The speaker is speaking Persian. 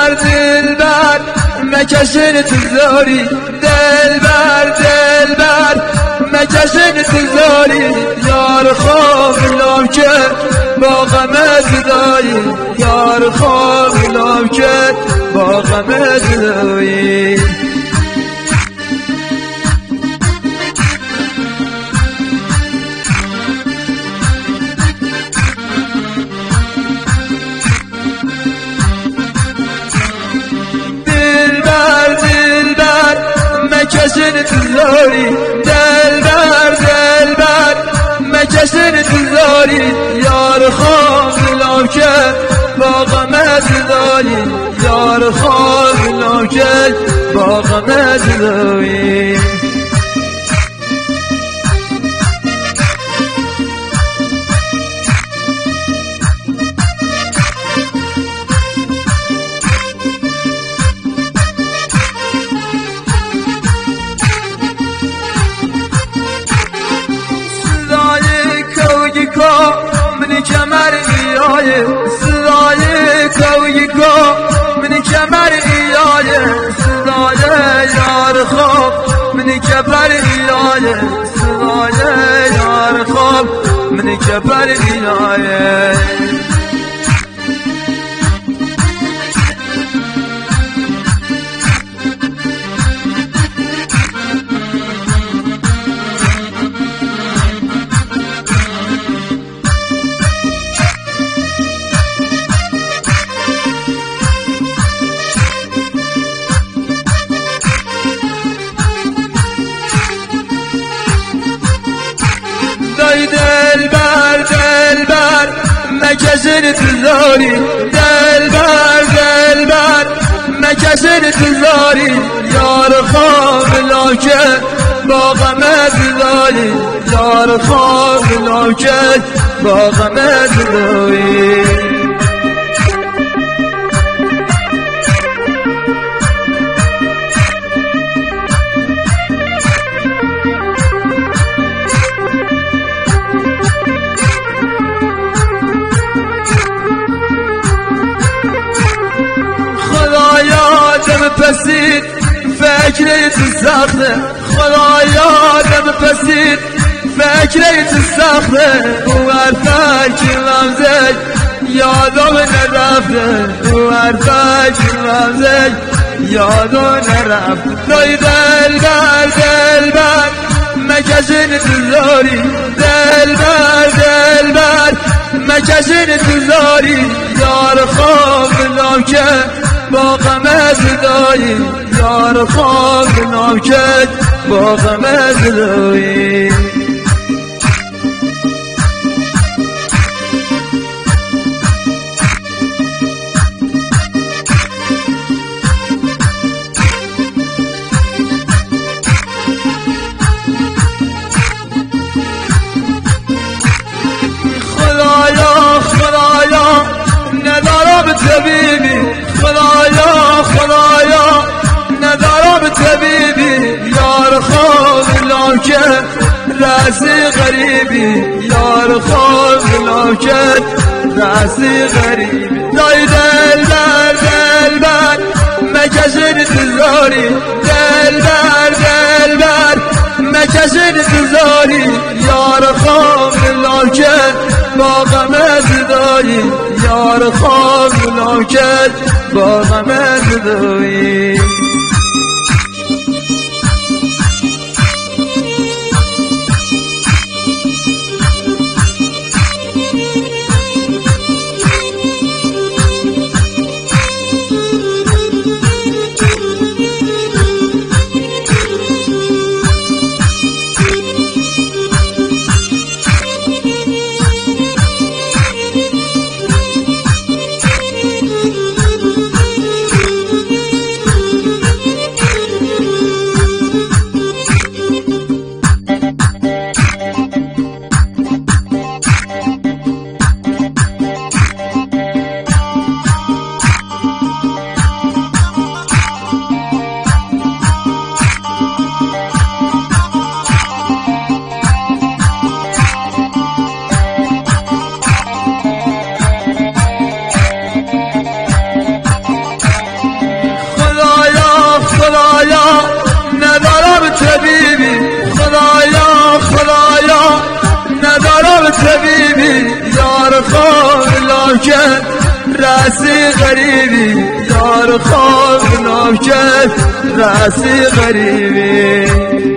دلبر مکشن تو زاری، دلبر مکشن تو زاری، یار خواب لام کرد با غم زدایی، یار خواب لام کرد با غم زدایی. مکشن تو زاری، دلبر مکشن تو زاری، یار خواب لام کرد با غم زدایی، یار خواب لام کرد با غم زدایی. من کمر ایایه صدای کوی کو، من کمر ایایه صدای یار خواب، من کمر ایایه صدای یار خواب، من کمر ایایه. دلبر مکشن تو زاری، دلبر مکشن تو زاری، یار خواب لام کرد با غم زدایی، یار خواب لام کرد با غم زدایی. پسید فکری تو سخته، خدایا دم پسید فکری تو سخته، او فکر رمزه یادم نرفته، او فکر رمزه یادم نرفته. دای دلبر مکشن تو زاری، دلبر مکشن تو زاری، یار خواب لام کرد با غم زدایی، یار خواب لام کرد با غم زدایی. خدایا ندارم طبیبی، خدایا ندارم طبیبی، یار خواب لام کرد رسی غریبی، یار خواب لام کرد رسی غریبی. دای دلبر مکشن تو زاری، دلبر مکشن تو زاری، یار خواب لام کرد با غم زدایی، یار خواب لام کرد با غم زدایی. نوکر راسی غریبی یار خاک نوکر راسی غریبی